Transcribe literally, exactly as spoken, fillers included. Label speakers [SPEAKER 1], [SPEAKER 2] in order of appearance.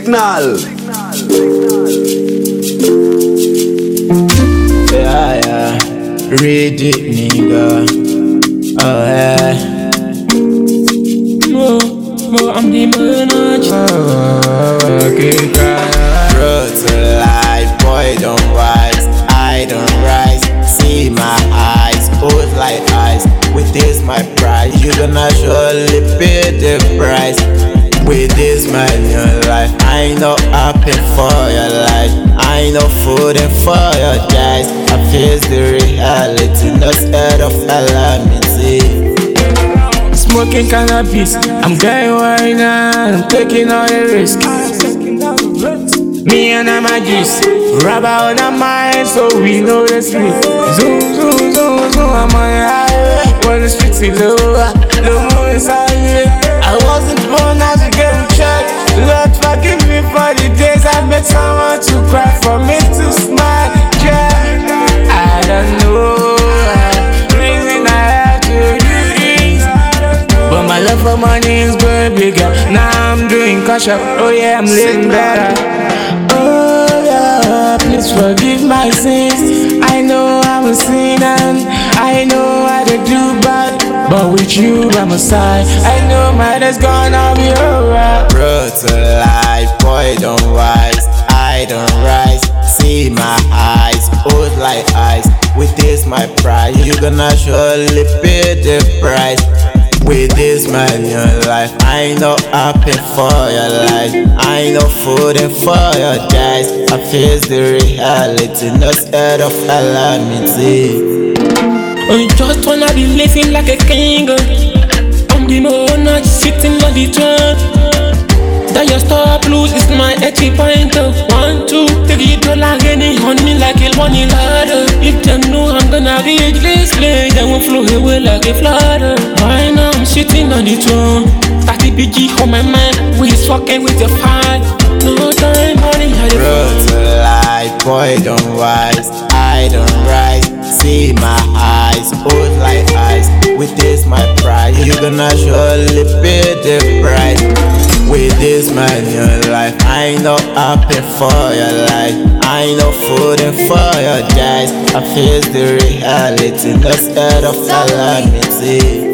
[SPEAKER 1] Signal.
[SPEAKER 2] Yeah, yeah. Read it, nigga. Oh, yeah.
[SPEAKER 3] Mo, mo, I'm the manager.
[SPEAKER 2] Okay, road to life, boy, don't rise. I don't rise. See my eyes, old like ice. With this, my price, you gonna surely pay the price. With this, my new life, I know happy for your life. I know food and for your guys. I face the reality, not scared of calamity.
[SPEAKER 3] Smoking cannabis, I'm getting wine now, I'm taking all the risk. Me and my juice, rubber on the mind, so we know the sleep. Zoom, zoom, zoom, zoom, I'm on the highway. When the streets is lower, the moon is high. I wasn't born as a girl child. Lord forgive me for the days I met someone to cry, for me to smile. Yeah, I don't know the reason I had to do this, but my love for money is going bigger. Now I'm doing cash up, oh yeah, I'm living better. Oh yeah, please forgive my sins. I know I'm a sinner, I know how to do bad, but with you by my side, I know my day's gonna be alright.
[SPEAKER 2] Road to life, boy, don't rise. I don't rise. See my eyes, old like ice. With this, my pride, you gonna surely pay the price. With this, my new life, I know happy for your life. I know food and for your guys. I face the reality, not scared of calamity.
[SPEAKER 3] I just wanna be living like a king. I'm the monarch sitting on the throne. That your star blues is my entry point. One, two, three dollar any honey like a money ladder. If them know I'm gonna reach this place, they won't flow away like a flood. Right now I'm sitting on the throne. thirty B G on my mind, we fucking with your fire. No time, money, how the
[SPEAKER 2] Road to life, boy, don't rise. I don't rise. See my eyes, old like ice. With this, my pride, you gonna surely pay the price. With this, my new life, I know happy for your life. I know food and for your guys. I face the reality, not scared of calamity.